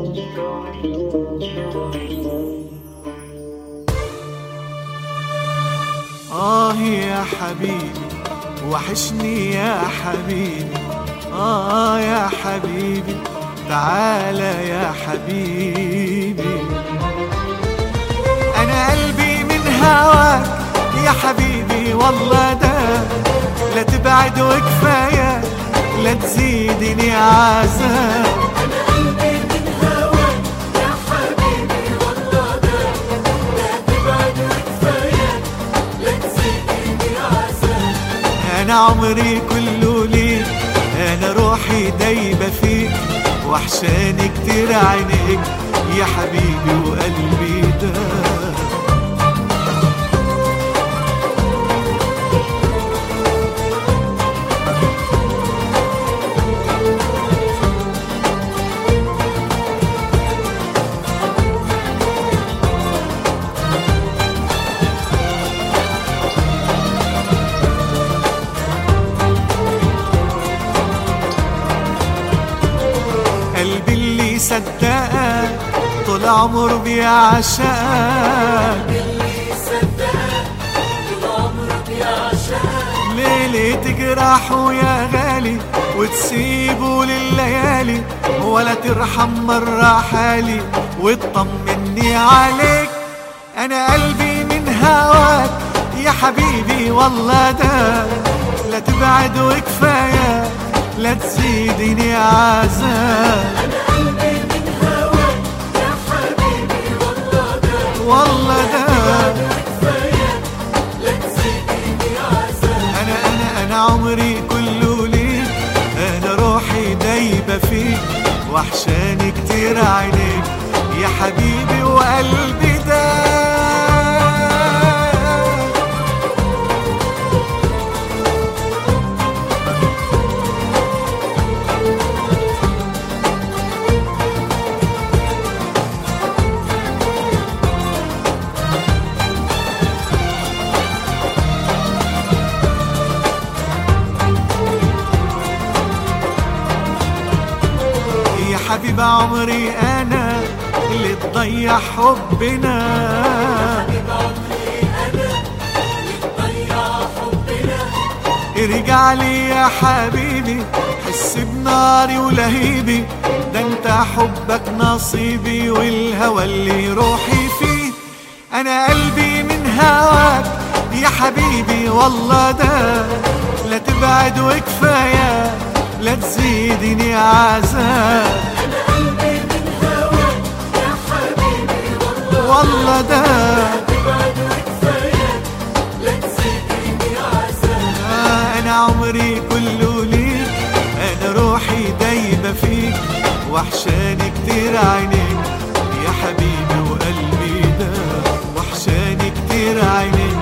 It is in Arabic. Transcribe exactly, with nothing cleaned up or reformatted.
آه يا حبيبي وحشني يا حبيبي، آه يا حبيبي تعالى يا حبيبي. أنا قلبي من هواك يا حبيبي والله ده، لا تبعد وكفاية لا تزيدني عذاب. أنا عمري كله ليك، أنا روحي دايبة فيك، وحشاني كتير عينيك يا حبيبي وقلبي ده. قلبي اللي صدقك طول عمره بيعشقك، اللي صدقك طول عمره بيعشقك. ليلة تجرحه يا غالي وتسيبه لليالي، ولا ترحم مرة حالي وتطمني عليك. أنا قلبي من هواك يا حبيبي والله ده، لا تبعد وكفاية لا تزيدني عذاب. أنا قلبي من هواك يا حبيبي والله ده، والله ده كفاية لا تزيدني عذاب. أنا أنا أنا عمري كله ليك، أنا روحي دايبة فيك، وحشاني كتير عينيك يا حبيبي وقلبي ده. حبيب عمري أنا اللي تضيع حبنا، حبيب عمري أنا اللي تضيع حبنا. ارجع لي يا حبيبي حس بناري ولهيبي، ده انت حبك نصيبي والهوى اللي روحي فيه. أنا قلبي من هواك يا حبيبي والله ده، لا تبعد وكفاية لا تزيدني عذاب. أنا قلبي من هواك يا حبيبي والله والله ده، لا تبعد وكفاية لا تزيدني عذاب. آه أنا عمري كله ليك، أنا روحي دايبة فيك، وحشاني كتير عينيك يا حبيبي وقلبي ده، وحشاني كتير عينيك